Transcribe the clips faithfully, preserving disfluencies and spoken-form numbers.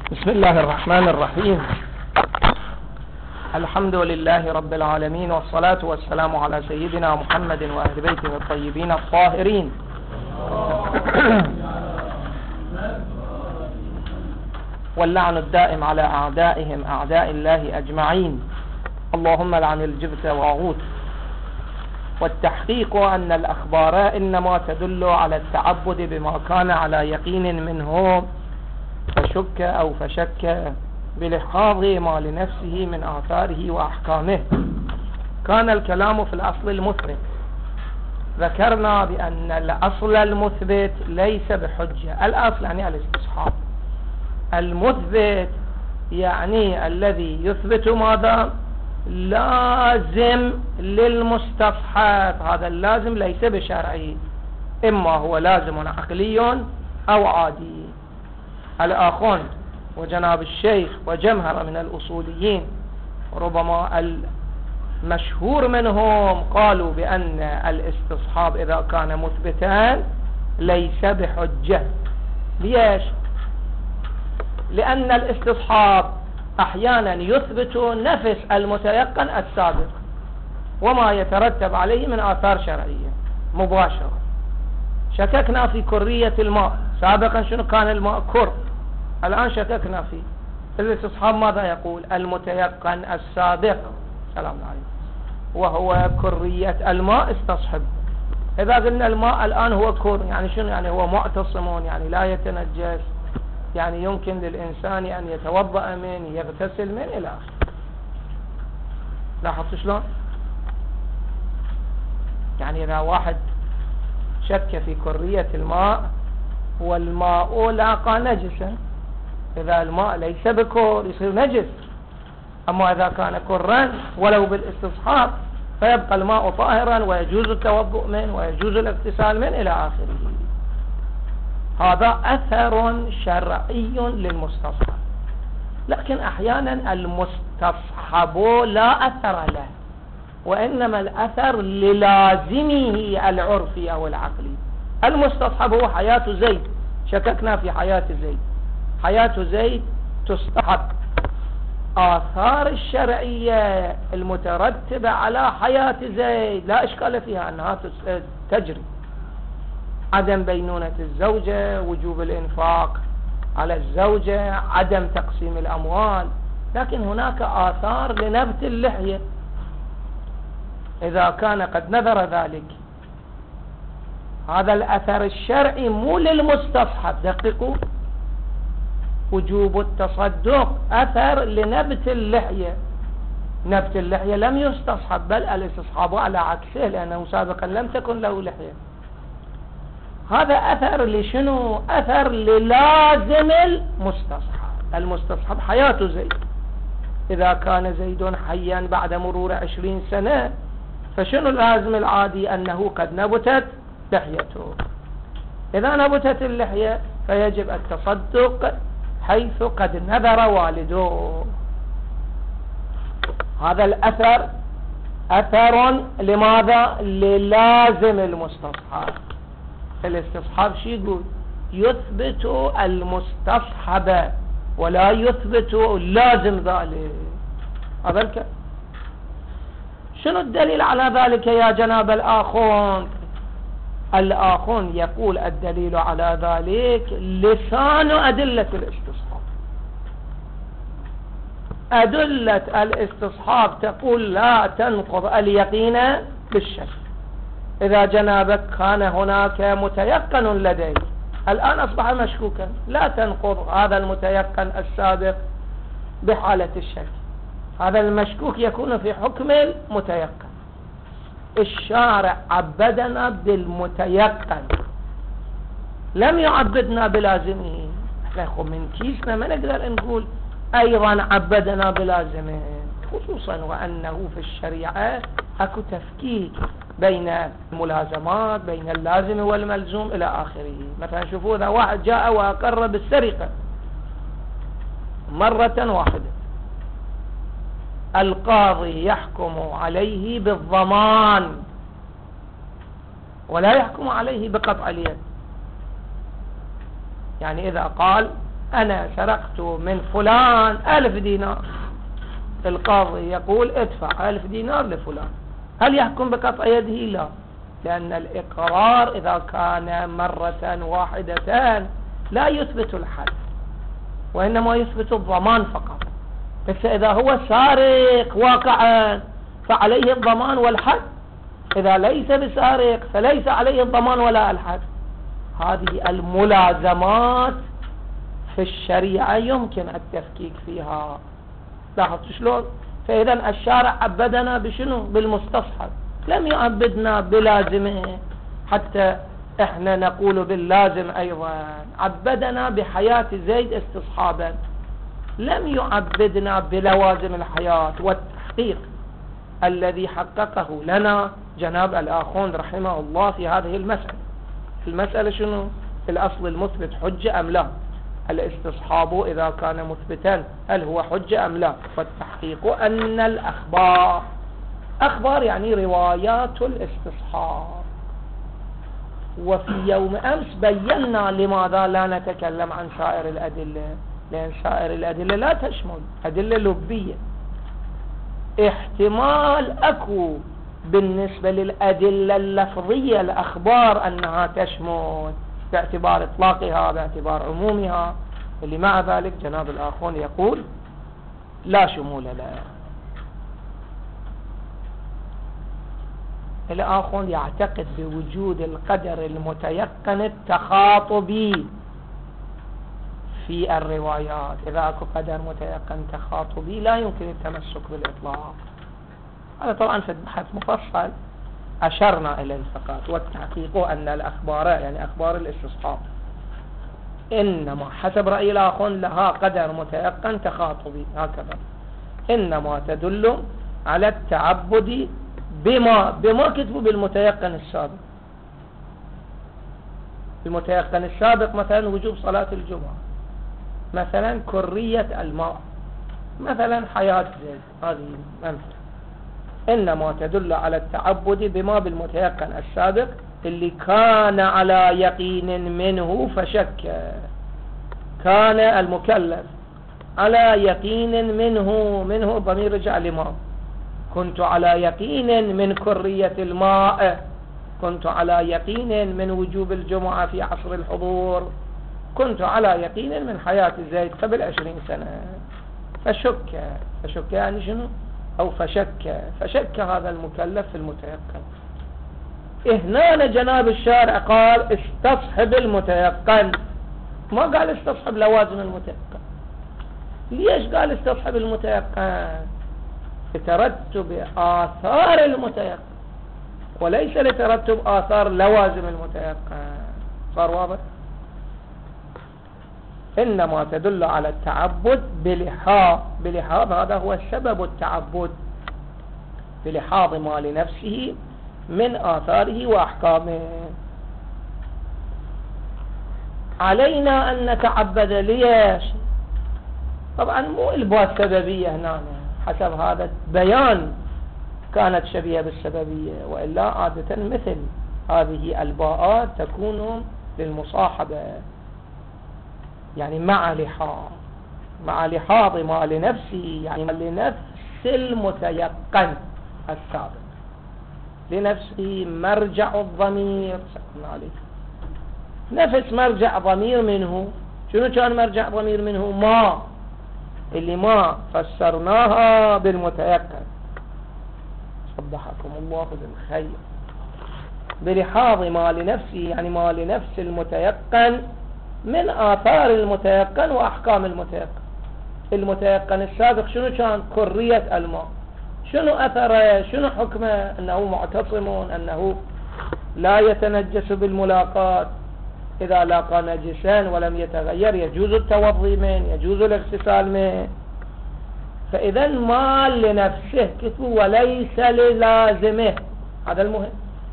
بسم الله الرحمن الرحيم. الحمد لله رب العالمين، والصلاة والسلام على سيدنا محمد وأهل بيته الطيبين الطاهرين. واللعن الدائم على أعدائهم أعداء الله أجمعين. اللهم لعن الجبت والطاغوت. والتحقيق أن الأخبار إنما تدل على التعبد بما كان على يقين منه، فشك أو فشك بلحاظ ما لنفسه من آثاره وأحكامه. كان الكلام في الأصل المثبت. ذكرنا بأن الأصل المثبت ليس بحجة. الأصل يعني الاستصحاب، المثبت يعني الذي يثبت ماذا؟ لازم للمستصحب. هذا اللازم ليس بشرعي، إما هو لازم عقلي أو عادي. الآخون وجناب الشيخ وجمهرة من الأصوليين ربما المشهور منهم قالوا بأن الاستصحاب إذا كان مثبتا ليس بحجة. ليش؟ لأن الاستصحاب أحيانا يثبت نفس المتيقن السابق وما يترتب عليه من آثار شرعية مباشرة. شككنا في كرية الماء، سابقا شنو كان الماء؟ كر. الآن شككنا فيه. الاستصحاب ماذا يقول؟ المتيقن السابق سلام عليكم وهو كرية الماء استصحب. إذا قلنا الماء الآن هو كر، يعني شنو؟ يعني هو معتصم، يعني لا يتنجس، يعني يمكن للإنسان أن يتوضأ منه، يغتسل منه إلى آخره. لاحظت شلون؟ يعني إذا واحد شك في كرية الماء والماء لاقى نجسا، إذا الماء ليس بكر يصير نجس. أما إذا كان كرا ولو بالاستصحاب فيبقى الماء طاهرا ويجوز التوضؤ منه ويجوز الاغتسال منه إلى آخره. هذا أثر شرعي للمستصحب. لكن أحيانا المستصحب لا أثر له، وإنما الأثر للازمه العرفي أو العقلي. المستصحب هو حياة زيد. شككنا في حياة زيد. حياة زيد تستحب. آثار الشرعية المترتبة على حياة زيد لا إشكال فيها أنها تجري. عدم بينونة الزوجة، وجوب الإنفاق على الزوجة، عدم تقسيم الأموال. لكن هناك آثار لنبت اللحية إذا كان قد نذر ذلك. هذا الأثر الشرعي مو للمستصحب. دققوا، وجوب التصدق أثر لنبت اللحية. نبت اللحية لم يستصحب، بل الاستصحاب على عكسه، لأنه سابقا لم تكن له لحية. هذا أثر لشنو؟ أثر للازم المستصحب. المستصحب حياة زيد. إذا كان زيد حيا بعد مرور عشرين سنة فشنو اللازم العادي؟ أنه قد نبتت لحيته. إذا نبتت اللحية فيجب التصدق حيث قد نذر والده. هذا الأثر أثر لماذا؟ للازم المستصحب. الاستصحاب شي يقول؟ يثبت المستصحب ولا يثبت لازم ذلك. هذا الكلام. شنو الدليل على ذلك يا جناب الآخون؟ الآخون يقول الدليل على ذلك لسان أدلة الاستصحاب. أدلة الاستصحاب تقول لا تنقض اليقين بالشك. إذا جنابك كان هناك متيقن لديك، الآن أصبح مشكوكا، لا تنقض هذا المتيقن السابق بحالة الشك. هذا المشكوك يكون في حكم المتيقن. الشارع عبدنا بالمتيقن، لم يعبدنا بلازمه. احنا من كيسنا ما نقدر نقول أيضا عبدنا بلازمه، خصوصا وأنه في الشريعة أكو تفكيك بين الملازمات، بين اللازم والملزوم إلى آخره. مثلا شوفوا، إذا واحد جاء وأقر بالسرقة مرة واحدة، القاضي يحكم عليه بالضمان ولا يحكم عليه بقطع اليد. يعني إذا قال أنا سرقت من فلان ألف دينار، القاضي يقول ادفع ألف دينار لفلان، هل يحكم بقطع يده؟ لا، لأن الإقرار إذا كان مرة واحدة لا يثبت الحد، وإنما يثبت الضمان فقط. بس إذا هو سارق واقعا فعليه الضمان والحد، إذا ليس بسارق فليس عليه الضمان ولا الحد. هذه الملازمات في الشريعة يمكن التفكيك فيها. لاحظت شلون؟ فإذا الشارع عبدنا بشنو؟ بالمستصحب، لم يعبدنا بلازمه حتى احنا نقول باللازم. أيضا عبدنا بحياة زيد استصحابا، لم يعبدنا بلوازم الحياة والتحقيق الذي حققه لنا جناب الآخوند رحمه الله في هذه المسألة. المسألة شنو؟ الأصل المثبت حجة أم لا؟ الاستصحاب إذا كان مثبتا هل هو حجة أم لا؟ والتحقيق أن الأخبار، أخبار يعني روايات الاستصحاب. وفي يوم أمس بينا لماذا لا نتكلم عن سائر الأدلة، لأن سائر الأدلة لا تشمل أدلة لبية. احتمال أكو بالنسبة للأدلة اللفظية الأخبار أنها تشمل باعتبار إطلاقها باعتبار عمومها، اللي مع ذلك جناب الآخون يقول لا شمول لها. الآخون يعتقد بوجود القدر المتيقن التخاطبي في الروايات. إذا أكو قدر متيقن تخاطبي لا يمكن التمسك بالإطلاق. هذا طبعا في البحث مفصل أشرنا إليه فقط. والتحقيق أن الأخبار يعني أخبار الاستصحاب إنما حسب رأي الآخون لها قدر متيقن تخاطبي هكذا، إنما تدل على التعبد بما بما كتبوا بالمتيقن السابق. المتيقن السابق مثلا وجوب صلاة الجمعة، مثلا كرية الماء، مثلا حياة زيد، هذه أمثلة. إنما تدل على التعبد بما بالمتيقن السابق اللي كان على يقين منه فشك. كان المكلف على يقين منه، منه ضمير رجع لما، كنت على يقين من كرية الماء، كنت على يقين من وجوب الجمعة في عصر الحضور، كنت على يقين من حياة زيد قبل عشرين سنة. فشك، فشك يعني شنو؟ أو فشك، فشك هذا المكلف في المتيقن. هنا جناب الشارع قال استصحب المتيقن، ما قال استصحب لوازم المتيقن. ليش قال استصحب المتيقن؟ لترتب آثار المتيقن وليس لترتب آثار لوازم المتيقن. صار واضح؟ إنما تدل على التعبد بلحاظ، بلحاظ هذا هو سبب التعبد، بلحاظ ما لنفسه من آثاره وأحكامه. علينا أن نتعبد. ليش؟ طبعا مو إلباس سببية هنا، حسب هذا بيان كانت شبيهة بالسببية، وإلا عادة مثل هذه الباءات تكون للمصاحبة، يعني مع لحاظ، مع لحاظ ما لنفسه، يعني لنفس المتيقن السابق، لنفسه مرجع الضمير سكن عليه، نفس مرجع ضمير منه. شنو كان مرجع ضمير منه؟ ما، اللي ما فسرناها بالمتيقن. صبحكم الله بالخير. بلحاظ ما لنفسه يعني ما لنفس المتيقن من آثار المتيقن وأحكام المتيقن. المتيقن السابق شنو كان؟ كرية الماء. شنو أثره؟ شنو حكمه؟ أنه معتصم، أنه لا يتنجس بالملاقات، إذا لاقى نجسان ولم يتغير يجوز التوضي منه، يجوز الاغتسال منه. فإذا ما لنفسه كتبه وليس للازمه، هذا المهم.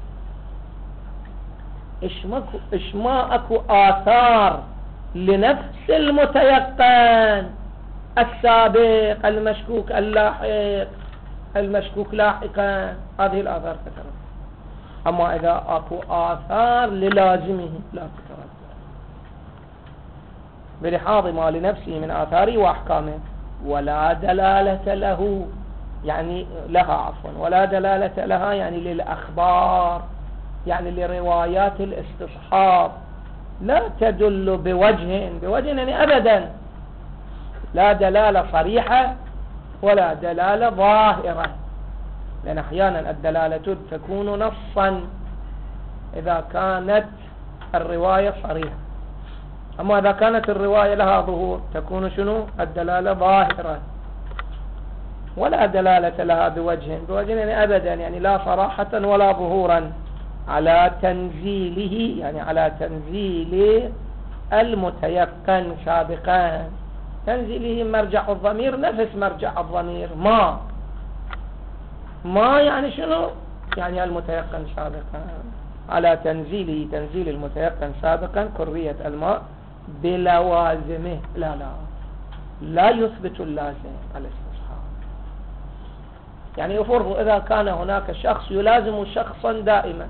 إش ما أكو آثار لنفس المتيقن السابق المشكوك اللاحق، المشكوك لاحقا، هذه الآثار تترتب. أما إذا أكو آثار للازمه لا تترتب. بلحاظ ما لنفسه من آثاره وأحكامه، ولا دلالة له يعني لها عفوا ولا دلالة لها يعني للأخبار، يعني لروايات الاستصحاب، لا تدل بوجه بوجه يعني أبدا، لا دلالة صريحة ولا دلالة ظاهرة، لأن أحيانا الدلالة تكون نصا إذا كانت الرواية صريحة، أما إذا كانت الرواية لها ظهور تكون شنو الدلالة ظاهرة، ولا دلالة لها بوجه بوجه يعني أبدا، يعني لا صراحة ولا ظهورا على تنزيله، يعني على تنزيل المتيقن سابقا. تنزيله مرجع الضمير نفس مرجع الضمير ما ما يعني شنو يعني المتيقن سابقا، على تنزيله تنزيل المتيقن سابقا كرية الماء بلوازمه، لا لا لا يثبت اللازم الاستصحاب. يعني يفرض إذا كان هناك شخص يلازم شخصا دائما،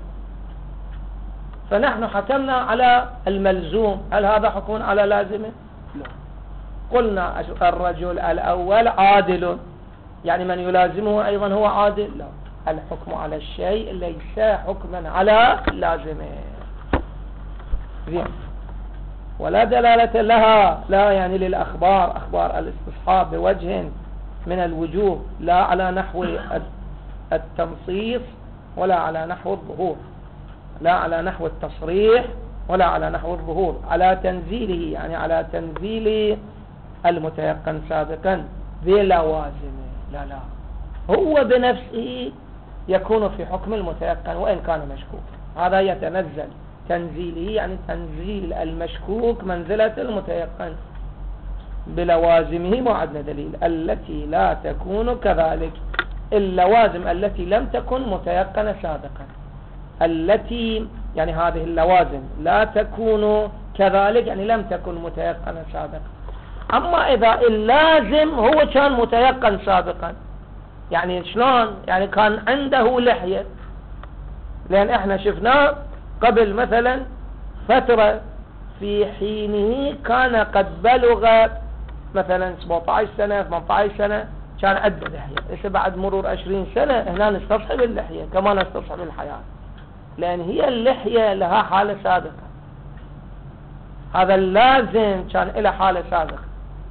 فنحن حكمنا على الملزوم، هل هذا حكم على لازمه؟ لا. قلنا الرجل الأول عادل، يعني من يلازمه أيضا هو عادل، لا، الحكم على الشيء ليس حكما على لازمه. زين. ولا دلالة لها لا يعني للأخبار، أخبار الاستصحاب بوجه من الوجوه، لا على نحو التنصيص ولا على نحو الظهور، لا على نحو التصريح ولا على نحو الظهور، على تنزيله يعني على تنزيل المتيقن سابقا بلوازمه، لا لا هو بنفسه يكون في حكم المتيقن وإن كان مشكوكا، هذا يتنزل تنزيله يعني تنزيل المشكوك منزلة المتيقن بلوازمه، ما عندنا دليل التي لا تكون كذلك، اللوازم التي لم تكن متيقنة سابقا، التي يعني هذه اللوازم لا تكون كذلك يعني لم تكن متيقنة سابقا. أما إذا اللازم هو كان متيقن سابقا، يعني شلون؟ يعني كان عنده لحية، لأن احنا شفناه قبل مثلا فترة في حينه كان قد بلغ مثلا سبعة عشر سنة ثمانية عشر سنة، كان عنده لحية. إذا بعد مرور عشرين سنة هنا نستصحب اللحية كما نستصحب الحياة، لأن هي اللحية لها حالة سابقة، هذا اللازم كان له حالة سابقة.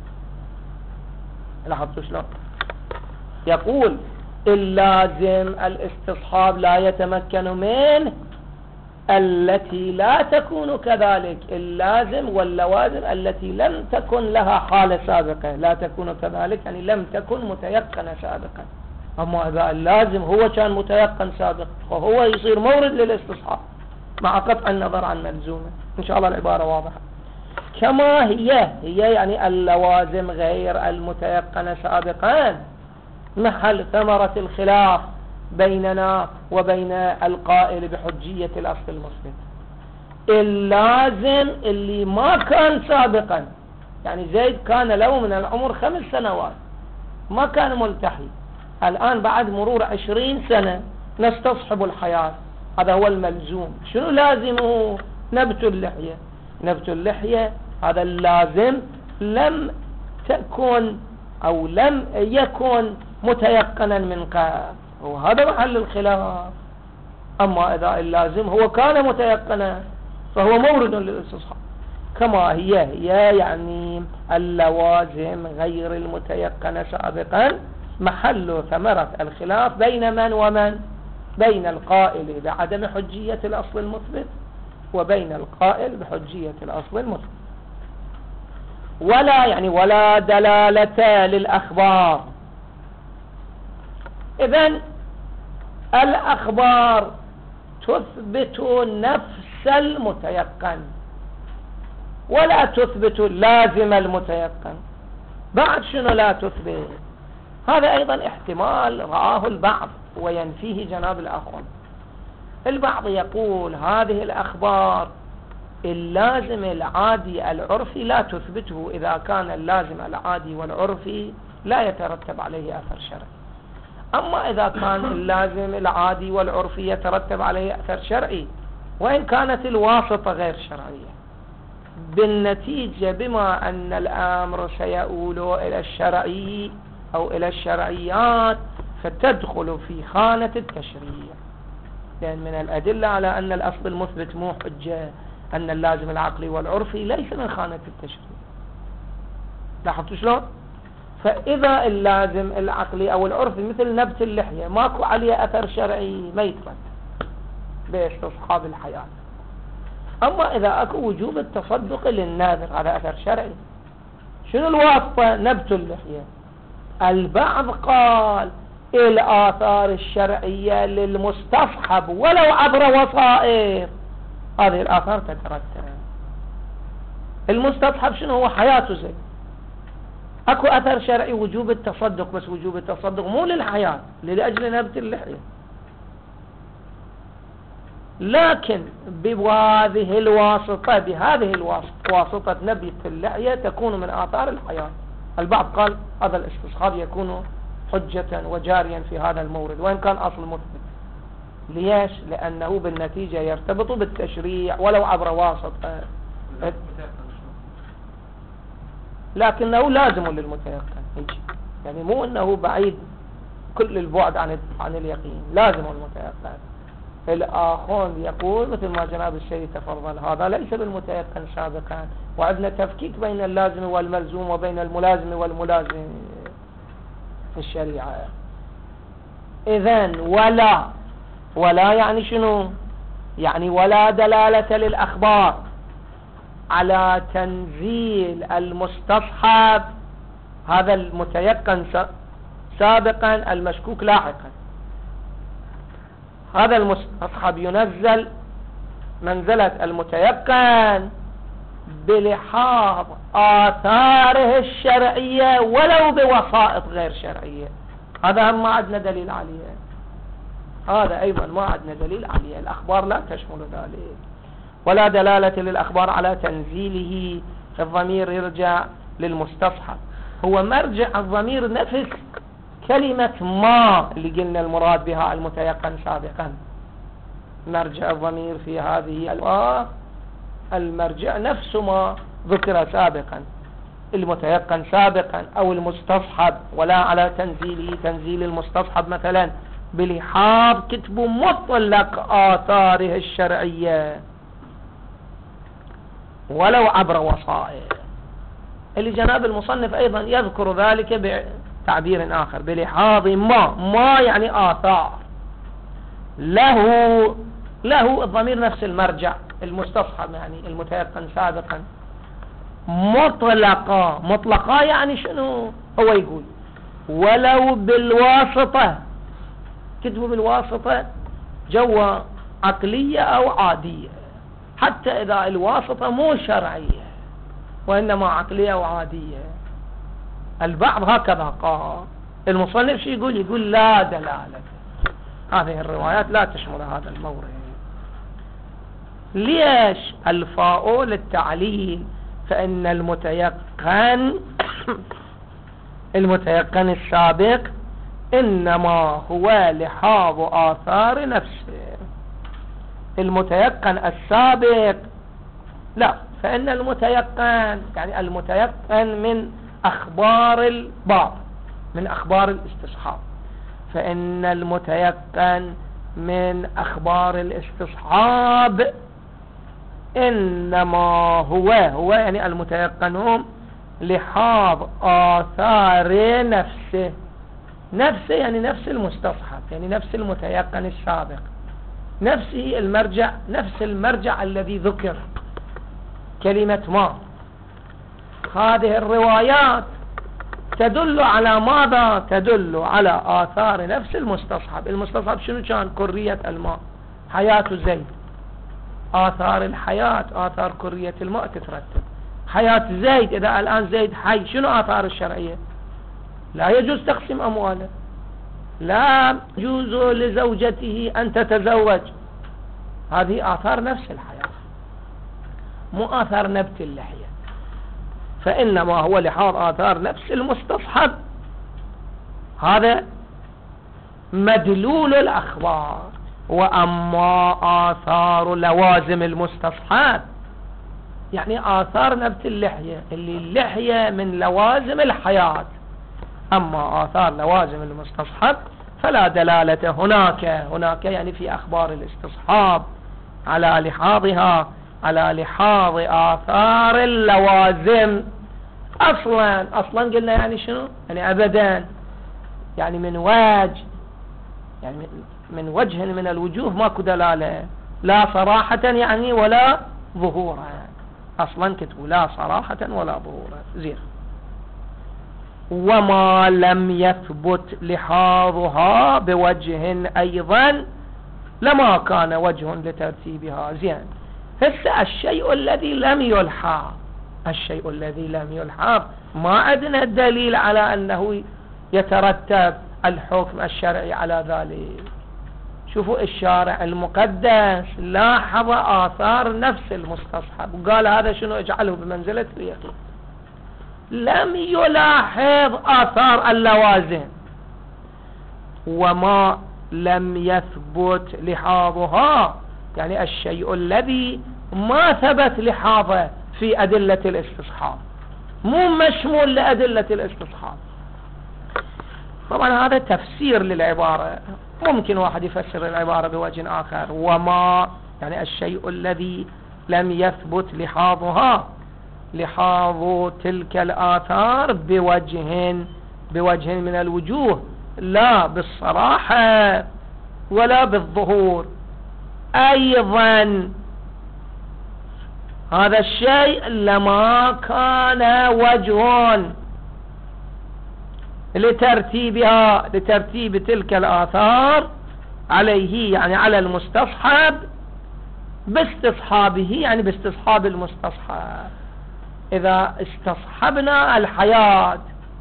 لاحظتوا شلون؟ يقول اللازم الاستصحاب لا يتمكن منه التي لا تكون كذلك، اللازم واللوازم التي لم تكن لها حالة سابقة، لا تكون كذلك يعني لم تكن متيقنة سابقا. أما إذا اللازم هو كان متيقن سابقا فهو يصير مورد للاستصحاب مع قطع النظر عن ملزومه. إن شاء الله العبارة واضحة. كما هي هي يعني اللوازم غير المتيقنة سابقا محل ثمرة الخلاف بيننا وبين القائل بحجية الأصل المثبت. اللازم اللي ما كان سابقا، يعني زيد كان له من العمر خمس سنوات ما كان ملتحي، الآن بعد مرور عشرين سنة نستصحب الحياة، هذا هو الملزوم. شنو لازمه؟ نبت اللحية. نبت اللحية هذا اللازم لم تكن أو لم يكن متيقنا من قبل، وهذا محل الخلاف. أما إذا اللازم هو كان متيقنا فهو مورد للاستصحاب. كما هي هي يعني اللوازم غير المتيقنة سابقا محل ثمرة الخلاف بين من ومن؟ بين القائل بعدم حجية الأصل المثبت وبين القائل بحجية الأصل المثبت. ولا يعني ولا دلالة للأخبار. إذن الأخبار تثبت نفس المتيقن ولا تثبت لازم المتيقن. بعد شنو لا تثبت؟ هذا أيضا احتمال رآه البعض وينفيه جناب الأخوان. البعض يقول هذه الأخبار اللازم العادي العرفي لا تثبته إذا كان اللازم العادي والعرفي لا يترتب عليه أثر شرعي. أما إذا كان اللازم العادي والعرفي يترتب عليه أثر شرعي وإن كانت الواسطة غير شرعية، بالنتيجة بما أن الأمر سيؤول إلى الشرعي أو إلى الشرعيات فتدخل في خانة التشريع، لأن من الأدلة على أن الأصل المثبت مو حجة أن اللازم العقلي والعرفي ليس من خانة التشريع. لاحظتوا شلون؟ فإذا اللازم العقلي أو العرفي مثل نبت اللحية ماكو عليه أثر شرعي ما يترتب باستصحاب الحياة. أما إذا أكو وجوب التصدق للناذر هذا أثر شرعي. شنو الواسطة؟ نبت اللحية. البعض قال الآثار الشرعية للمستصحب ولو عبر وسائط، هذه الآثار تترتب. المستصحب شنو هو؟ حياته زي اكو اثر شرعي وجوب التصدق، بس وجوب التصدق مو للحياة، لأجل نبت اللحية. لكن بهذه الواسطة بهذه الواسطة واسطة نبت اللحية تكون من آثار الحياة. البعض قال هذا الاستصحاب يكون حجة وجاريا في هذا المورد وإن كان أصل مثبت. ليش؟ لأنه بالنتيجة يرتبط بالتشريع ولو عبر واسطة، لكنه لازم للمتيقن. يعني مو أنه بعيد كل البعد عن عن اليقين، لازم المتيقن. الآخر يقول مثل ما جناب السيد تفضل هذا ليس بالمتيقن سابقا، وعندنا تفكيك بين اللازم والملزوم وبين الملازم والملازم في الشريعة. إذن ولا ولا يعني شنو؟ يعني ولا دلالة للأخبار على تنزيل المستصحب، هذا المتيقن سابقا المشكوك لاحقا. هذا المستصحب ينزل منزلة المتيقن بلحاظ آثاره الشرعية ولو بوسائط غير شرعية. هذا هم ما عندنا دليل عليه، هذا أيضا ما عندنا دليل عليه. الأخبار لا تشمل ذلك. ولا دلالة للأخبار على تنزيله، الضمير يرجع للمستصحب. هو مرجع الضمير نفس كلمة ما اللي قلنا المراد بها المتيقن سابقا. مرجع الضمير في هذه الآية المرجع نفس ما ذكر سابقا، المتيقن سابقا أو المستصحب. ولا على تنزيله، تنزيل المستصحب مثلا بلحاظ كتب مطلق آثاره الشرعية ولو عبر وسائط. اللي جناب المصنف أيضا يذكر ذلك بتعبير آخر بلحاظ ما. ما يعني آثار له له الضمير نفس المرجع المستصحب يعني المتيقن سابقا. مطلقا مطلقا يعني شنو؟ هو يقول ولو بالواسطة، كتبوا بالواسطة جوا عقلية أو عادية، حتى إذا الواسطة مو شرعية وإنما عقلية وعادية. البعض هكذا قال. المصنف شو يقول؟ يقول لا دلالة، هذه الروايات لا تشمل هذا المورد. ليش؟ الفاء للتعليل، فإن المتيقن المتيقن السابق إنما هو لحاظ آثار نفسه. المتيقن السابق لا، فإن المتيقن يعني المتيقن من أخبار البعض، من أخبار الاستصحاب. فإن المتيقن من أخبار الاستصحاب إنما هو هو يعني المتيقن هم لحاظ آثار نفسه. نفسه يعني نفس المستصحب، يعني نفس المتيقن السابق، نفسه المرجع، نفس المرجع الذي ذكر كلمة ما. هذه الروايات تدل على ماذا؟ تدل على آثار نفس المستصحب. المستصحب شنو كان؟ كرية الماء، حياة زيد. آثار الحياة آثار كرية الماء تترتب. حياة زيد، إذا الآن زيد حي، شنو آثار الشرعية؟ لا يجوز تقسيم أمواله، لا يجوز لزوجته أن تتزوج. هذه آثار نفس الحياة، مو آثار نبت اللحية. فإنما هو لحاظ آثار نفس المستصحب، هذا مدلول الأخبار. وأما آثار لوازم المستصحب يعني آثار نبت اللحية، اللي اللحية من لوازم الحياة. أما آثار لوازم المستصحب فلا دلالة هناك. هناك يعني في أخبار الاستصحاب على لحاظها، على لحاظ آثار اللوازم. أصلا أصلا قلنا يعني شنو؟ يعني أبدا، يعني من وجه، يعني من وجه من الوجوه ماكو دلالة، لا صراحة يعني ولا ظهورا. أصلا كتبوا لا صراحة ولا ظهورا. زين. وما لم يثبت لحاظها بوجه أيضا لما كان وجه لترتيبها. زين. هسه الشيء الذي لم يلحظ، الشيء الذي لم يلحظ ما عندنا الدليل على أنه يترتب الحكم الشرعي على ذلك. شوفوا الشارع المقدس لاحظ آثار نفس المستصحب وقال هذا شنو اجعله بمنزلة اليقين. لم يلاحظ آثار اللوازم. وما لم يثبت لحاظها يعني الشيء الذي ما ثبت لحاظه في أدلة الاستصحاب، مو مشمول لأدلة الاستصحاب. طبعا هذا تفسير للعبارة، ممكن واحد يفسر العبارة بوجه آخر. وما يعني الشيء الذي لم يثبت لحاظها، لحاظ تلك الآثار بوجه بوجه من الوجوه، لا بالصراحة ولا بالظهور. أيضا هذا الشيء لما كان وجه لترتيبها، لترتيب تلك الآثار عليه يعني على المستصحب باستصحابه، يعني باستصحاب المستصحب. إذا استصحبنا الحياة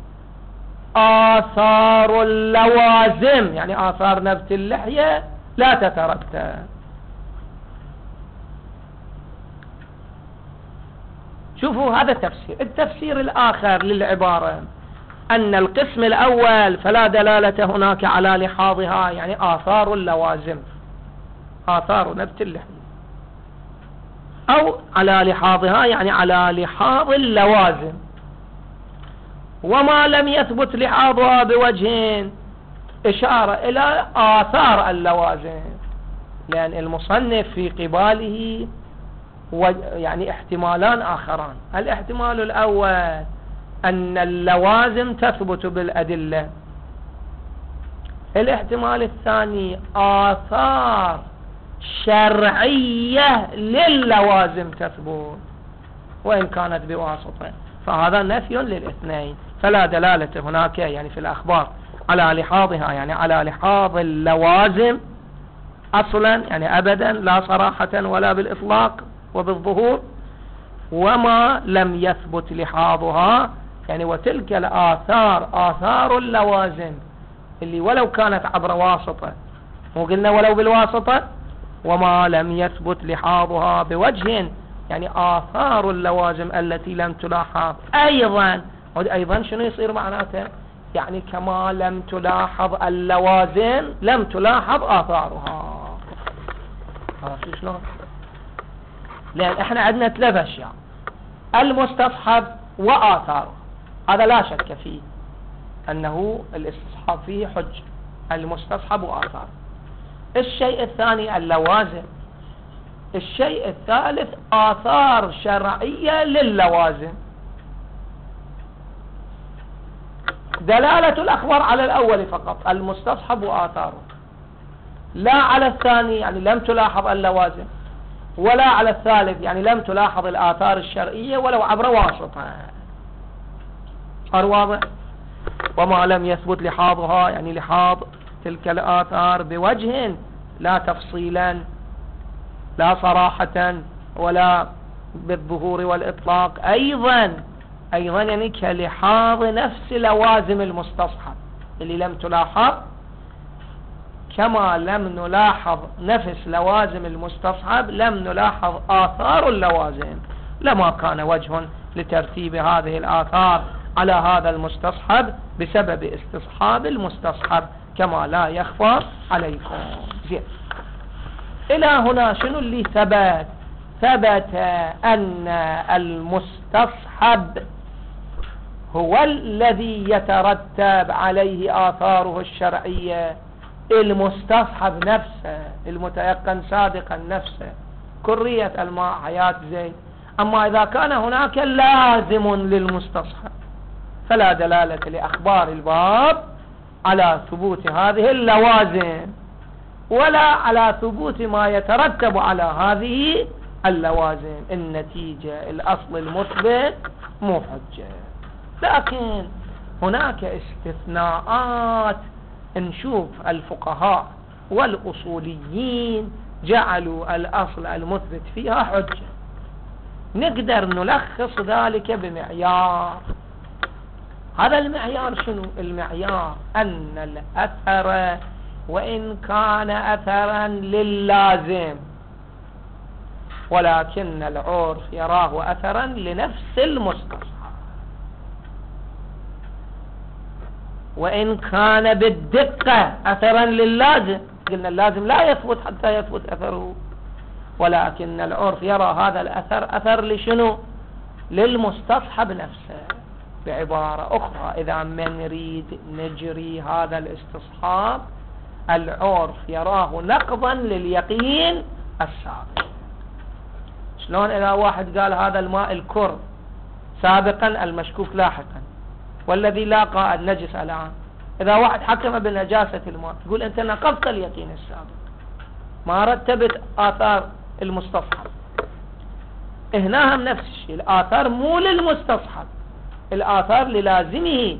آثار اللوازم يعني آثار نبت اللحية لا تترتب. شوفوا هذا تفسير. التفسير الآخر للعبارة أن القسم الأول فلا دلالة هناك على لحاظها يعني آثار اللوازم، آثار نبت اللحية، أو على لحاظها يعني على لحاظ اللوازم. وما لم يثبت لحاظها بوجه إشارة إلى آثار اللوازم، لأن المصنف في قباله يعني احتمالان آخران. الاحتمال الأول أن اللوازم تثبت بالأدلة. الاحتمال الثاني آثار شرعية للوازم تثبت وإن كانت بواسطة، فهذا نفي للاثنين. فلا دلالة هناك يعني في الأخبار على لحاظها يعني على لحاظ اللوازم أصلا يعني أبدا، لا صراحة ولا بالإطلاق وبالظهور. وما لم يثبت لحاظها يعني وتلك الآثار آثار اللوازم اللي ولو كانت عبر واسطة، مو قلنا ولو بالواسطة. وما لم يثبت لحاظها بوجه يعني آثار اللوازم التي لم تلاحظ أيضا. أيضا شنو يصير معناته؟ يعني كما لم تلاحظ اللوازم لم تلاحظ آثارها. عرفتوا شلون؟ لأن احنا عندنا ثلاث أشياء: المستصحب وآثاره، هذا لا شك فيه أنه الاستصحاب فيه حج، المستصحب وآثاره. الشيء الثاني اللوازم. الشيء الثالث آثار شرعية للوازم. دلالة الأخبار على الأول فقط المستصحب وآثاره، لا على الثاني يعني لم تلاحظ اللوازم، ولا على الثالث يعني لم تلاحظ الآثار الشرعية ولو عبر واسطة. صار واضح؟ وما لم يثبت لحاظها يعني لحاظ تلك الآثار بوجه، لا تفصيلا لا صراحة ولا بالظهور والإطلاق. أيضا أيضا يعني كلحاظ نفس لوازم المستصحب اللي لم تلاحظ، كما لم نلاحظ نفس لوازم المستصحب لم نلاحظ آثار اللوازم، لما كان وجه لترتيب هذه الآثار على هذا المستصحب بسبب استصحاب المستصحب كما لا يخفى عليكم. زين. إلى هنا شنو اللي ثبت؟ ثبت أن المستصحب هو الذي يترتب عليه آثاره الشرعية، المستصحب نفسه المتيقن صادقا نفسه كرية الماء حياة زيد. أما إذا كان هناك لازم للمستصحب فلا دلالة لأخبار الباب على ثبوت هذه اللوازم ولا على ثبوت ما يترتب على هذه اللوازم. النتيجة الأصل المثبت مو حجة. لكن هناك استثناءات نشوف الفقهاء والأصوليين جعلوا الأصل المثبت فيها حجة، نقدر نلخص ذلك بمعيار. هذا المعيار شنو؟ المعيار أن الأثر وإن كان أثرا للازم ولكن العرف يراه أثرا لنفس المستصحب، وإن كان بالدقة أثرا للازم، قلنا اللازم لا يثبت حتى يثبت أثره، ولكن العرف يرى هذا الأثر أثر لشنو؟ للمستصحب نفسه. بعبارة أخرى إذا ما نريد نجري هذا الاستصحاب العرف يراه نقضا لليقين السابق. شلون إذا واحد قال هذا الماء الكر سابقا المشكوك لاحقا والذي لاقى النجس الآن، إذا واحد حكم بنجاسة الماء تقول أنت نقضت اليقين السابق، ما رتبت آثار المستصحب. هنا هم نفس الشيء، الآثار مو للمستصحب، الآثار للازمه،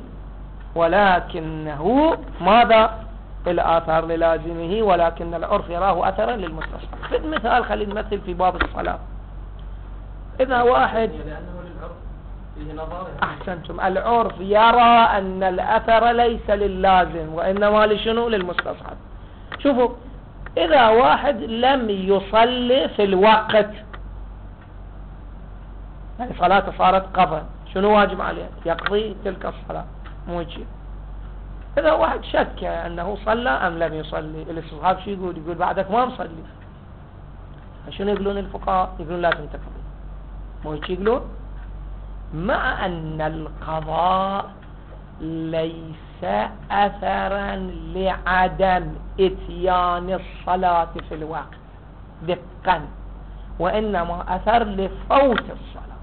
ولكنه ماذا؟ الآثار للازمه ولكن العرف يراه أثرا للمستصحب. في مثال خلينا نمثل في باب الصلاة. إذا واحد أحسنتم، العرف يرى أن الأثر ليس للازم وإنما لشنو؟ للمستصحب. شوفوا إذا واحد لم يصلي في الوقت، يعني صلاته صارت قضاء، شنو واجب عليه؟ يقضي تلك الصلاة، مو يجي. إذا واحد شك أنه صلى أم لم يصلي، الاستصحاب شو يقول؟ يقول بعدك ما مصلي. شنو يقولون الفقهاء؟ يقولون لازم تقضي، مو يقولون مع أن القضاء ليس أثرا لعدم إتيان الصلاة في الوقت دقا، وإنما أثر لفوت الصلاة.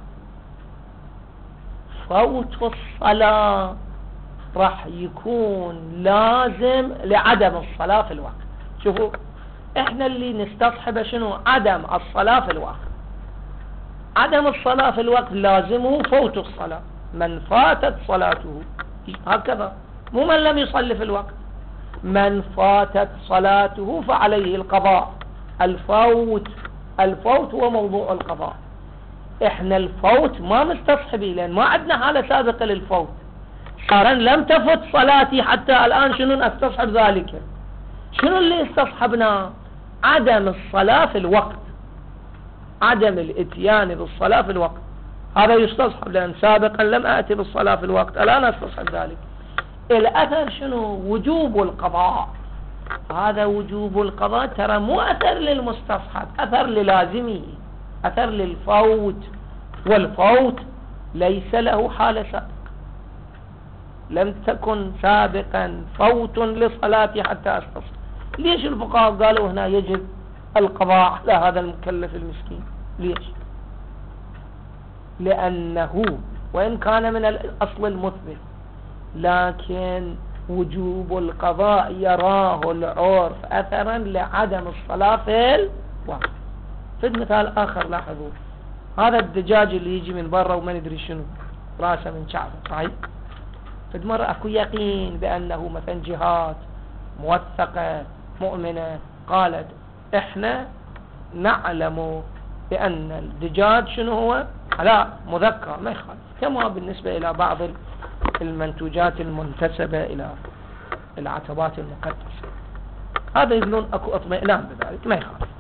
فوت الصلاة راح يكون لازم لعدم الصلاة في الوقت. شوفوا احنا اللي نستصحب شنو؟ عدم الصلاة في الوقت. عدم الصلاة في الوقت لازمه فوت الصلاة، من فاتت صلاته هكذا، مو من لم يصلي في الوقت، من فاتت صلاته فعليه القضاء. الفوت الفوت هو موضوع القضاء. احنا الفوت ما مستصحبين لان ما عندنا حالة سابقة للفوت. صارا لم تفت صلاتي حتى الآن شنو نستصحب ذلك؟ شنو اللي استصحبناه؟ عدم الصلاة في الوقت، عدم الاتيان بالصلاة في الوقت، هذا يستصحب لأن سابقا لم أأتي بالصلاة في الوقت، الآن استصحب ذلك. الأثر شنو؟ وجوب القضاء. هذا وجوب القضاء ترى مو أثر للمستصحب، أثر للازمه، أثر للفوت، والفوت ليس له حالة سابقة، لم تكن سابقا فوت لصلاتي حتى استصحب. ليش الفقهاء قالوا هنا يجب القضاء على هذا المكلف المسكين؟ ليش؟ لأنه وإن كان من الأصل المثبت لكن وجوب القضاء يراه العرف أثرا لعدم الصلاة في الوقت. في مثال آخر لاحظوا، هذا الدجاج اللي يجي من برا وما ندري شنو راسه من شعبه، صحيح؟ فد مرة أكو يقين بأنه مثلا جهات موثقة مؤمنة قالت إحنا نعلم بأن الدجاج شنو هو؟ لا مذكر ما يخالف، كما بالنسبة إلى بعض المنتوجات المنتسبة إلى العتبات المقدسة، هذا يقولون أكو اطمئنان بذلك ما يخالف.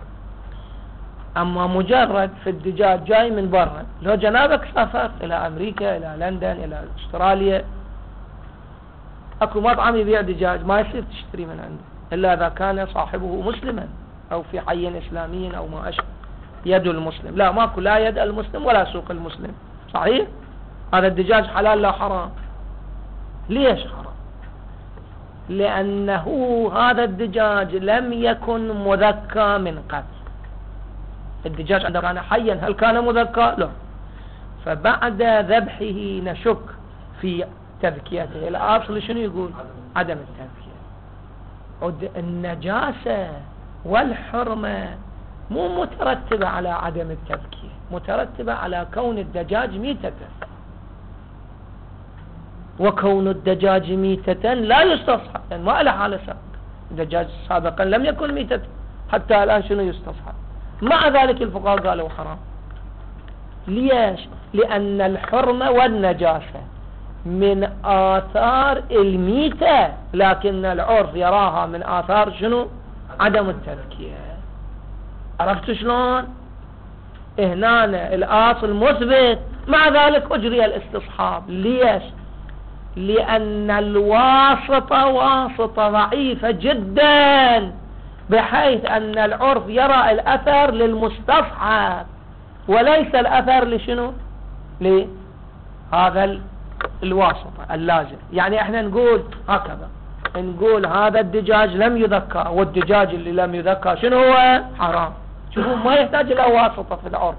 أما مجرد في الدجاج جاي من برا، لو جنابك سافرت إلى أمريكا إلى لندن إلى أستراليا، أكو مطعم يبيع دجاج ما يصير تشتري من عنده إلا إذا كان صاحبه مسلما أو في حي إسلامي أو ما أشبه. يد المسلم. لا، ماكو لا يد المسلم ولا سوق المسلم. صحيح؟ هذا الدجاج حلال لا حرام؟ ليش حرام؟ لأنه هذا الدجاج لم يكن مذكى من قبل. الدجاج عندما كان حيا هل كان مذكى؟ لا. فبعد ذبحه نشك في تذكيته. الأصل شنو يقول؟ عدم التذكية. النجاسة والحرمة مو مترتبة على عدم التذكية، مترتبة على كون الدجاج ميتة، وكون الدجاج ميتة لا يستصحب، يعني ما له حالة سابقة. الدجاج سابقا لم يكن ميتة، حتى الآن شنو يستصحب. مع ذلك الفقهاء قالوا حرام. ليش؟ لأن الحرمة والنجاسة من آثار الميتة، لكن العرف يراها من آثار شنو؟ عدم التذكية. عرفت شلون؟ هنا الأصل مثبت، مع ذلك أجري الاستصحاب. ليش؟ لأن الواسطة واسطة ضعيفة جدا، بحيث أن العرف يرى الأثر للمستصحب وليس الأثر لشنو؟ لهذا الواسطة اللازم. يعني احنا نقول هكذا، نقول هذا الدجاج لم يذكى، والدجاج اللي لم يذكى شنو هو؟ حرام. شوفوا، ما يحتاج إلى واسطة في العرف.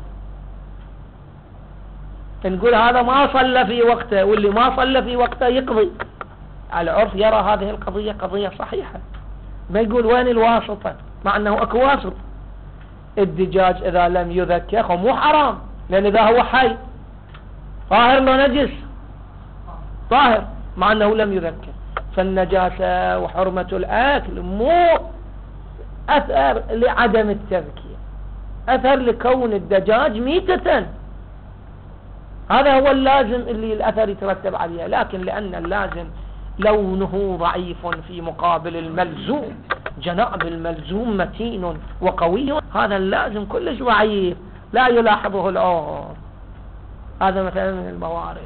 نقول هذا ما صلى في وقته، واللي ما صلى في وقته يقضي. العرف يرى هذه القضية قضية صحيحة، ما يقول وين الواسطة، مع أنه أكو واسط. الدجاج إذا لم يذكى مو حرام، لأن إذا هو حي طاهر لو نجس طاهر، مع أنه لم يذكى. فالنجاسة وحرمة الأكل مو أثر لعدم التذكية، أثر لكون الدجاج ميتة. هذا هو اللازم اللي الأثر يترتب عليه. لكن لأن اللازم لونه ضعيف في مقابل الملزوم، جناب الملزوم متين وقوي، هذا اللازم كلش ضعيف لا يلاحظه العرف. هذا مثلا من الموارد.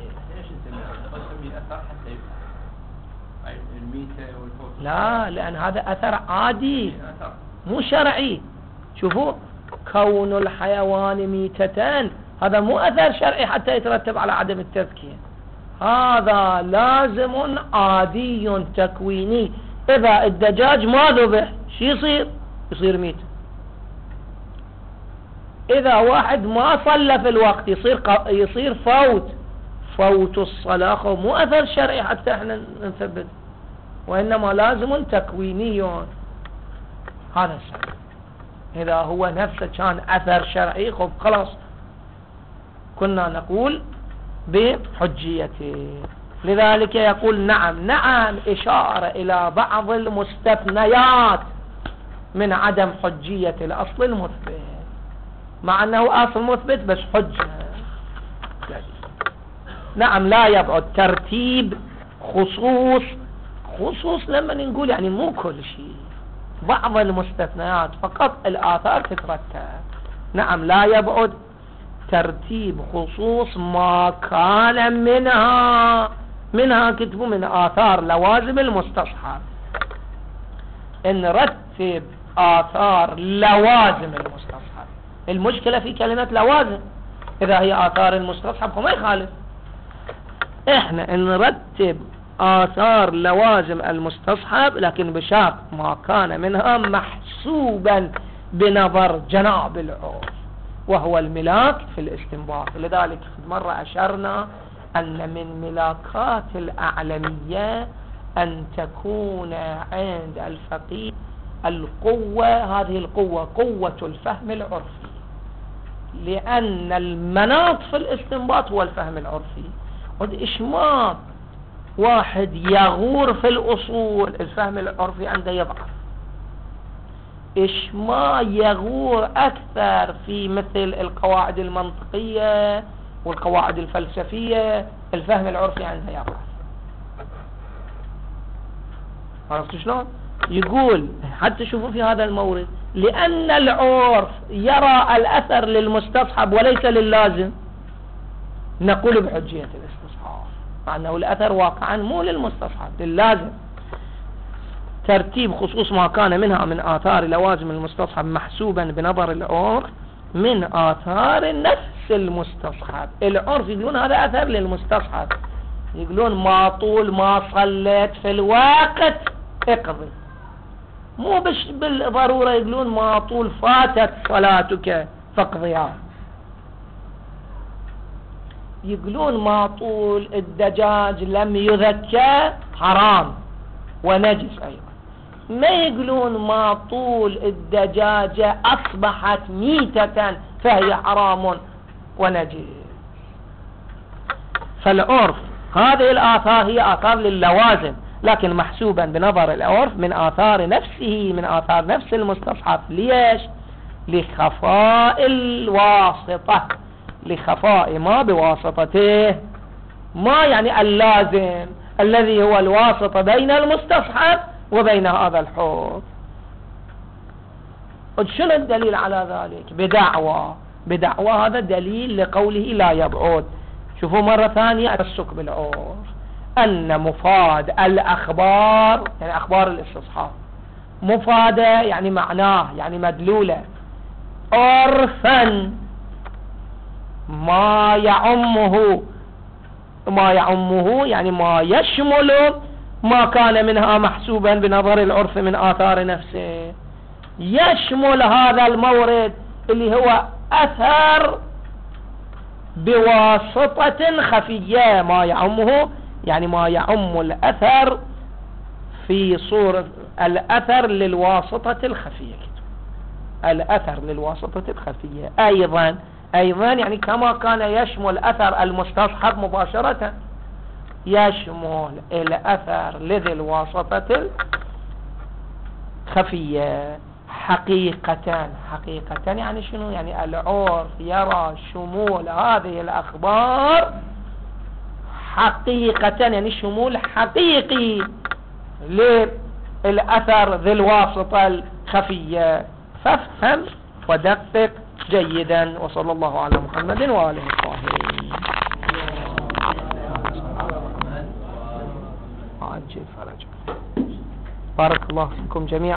لا، لأن هذا أثر عادي مو شرعي. شوفوا، كون الحيوان ميتة هذا مو أثر شرعي حتى يترتب على عدم التذكية. هذا لازم عادي تكويني. إذا الدجاج ما ذبح شو يصير؟ يصير ميت. إذا واحد ما صلى في الوقت يصير يصير فوت. فوت الصلاة مو أثر شرعي حتى احنا نثبت، وإنما لازم تكويني. هذا السبب. إذا هو نفسه كان أثر شرعي خب خلاص كنا نقول بحجيته. لذلك يقول نعم نعم إشارة إلى بعض المستثنيات من عدم حجية الأصل المثبت، مع أنه أصل مثبت بس حجة. نعم لا يبعد ترتيب خصوص. خصوص لما نقول يعني مو كل شيء، بعض المستثنيات فقط الآثار تترتب. نعم لا يبعد ترتيب خصوص ما كان منها منها كتبوا من آثار لوازم المستصحب. ان نرتب آثار لوازم المستصحب. المشكلة في كلمة لوازم، إذا هي آثار المستصحب فما يخالف. احنا نرتب آثار لوازم المستصحب لكن بشرط ما كان منها محسوبا بنظر جناب العرف، وهو الملاك في الاستنباط. لذلك مرة أشرنا أن من ملاكات الأعلمية أن تكون عند الفقيه القوة. هذه القوة قوة الفهم العرفي، لأن المناط في الاستنباط هو الفهم العرفي. إشمام واحد يغور في الأصول، الفهم العرفي عنده يضعف. إيش ما يغور أكثر في مثل القواعد المنطقية والقواعد الفلسفية، الفهم العرفي عنده يضعف. عرفت شلون؟ يقول حتى شوفوا في هذا المورد، لأن العرف يرى الأثر للمستصحب وليس لللازم، نقول بحجية الاستصحاب، مع أنه الأثر واقعا مو للمستصحب لللازم. ترتيب خصوص ما كان منها من آثار لوازم المستصحب محسوبا بنظر العرف، من آثار نفس المستصحب. العرف يقولون هذا أثر للمستصحب، يقولون ما طول ما صليت في الوقت اقضي، مو بش بالضرورة يقولون ما طول فاتت صلاتك فاقضيها. يقولون ما طول الدجاج لم يذكى حرام ونجس أيضا، ما يقولون ما طول الدجاجة أصبحت ميتة فهي حرام ونجس. فالعرف هذه الآثار هي آثار للوازم، لكن محسوبا بنظر العرف من آثار نفسه، من آثار نفس المستصحب. ليش؟ لخفاء الواسطة، لخفاء ما بواسطته، ما يعني اللازم الذي هو الواسطة بين المستصحب وبين هذا الحكم. شنو الدليل على ذلك؟ بدعوى، بدعوى هذا دليل لقوله لا يبعد. شوفوا مرة ثانية التمسك بالعرف، أن مفاد الأخبار يعني أخبار الاستصحاب، مفادة يعني معناه يعني مدلولة، عرفا ما يعمه، ما يعمه يعني ما يشمل ما كان منها محسوبا بنظر العرف من آثار نفسه، يشمل هذا المورد اللي هو أثر بواسطة خفية. ما يعمه يعني ما يعم الأثر في صورة الأثر للواسطة الخفية، الأثر للواسطة الخفية. أيضا أيضا يعني كما كان يشمل أثر المستصحب مباشرة، يشمل الأثر لذي الواسطة الخفية حقيقة. حقيقة يعني شنو؟ يعني العرف يرى شمول هذه الأخبار حقيقة، يعني شمول حقيقي للأثر ذي الواسطة الخفية. فافهم ودقق جيدا. وصلى الله على محمد وآله الطاهرين. عجل فرج. بارك الله فيكم جميعا.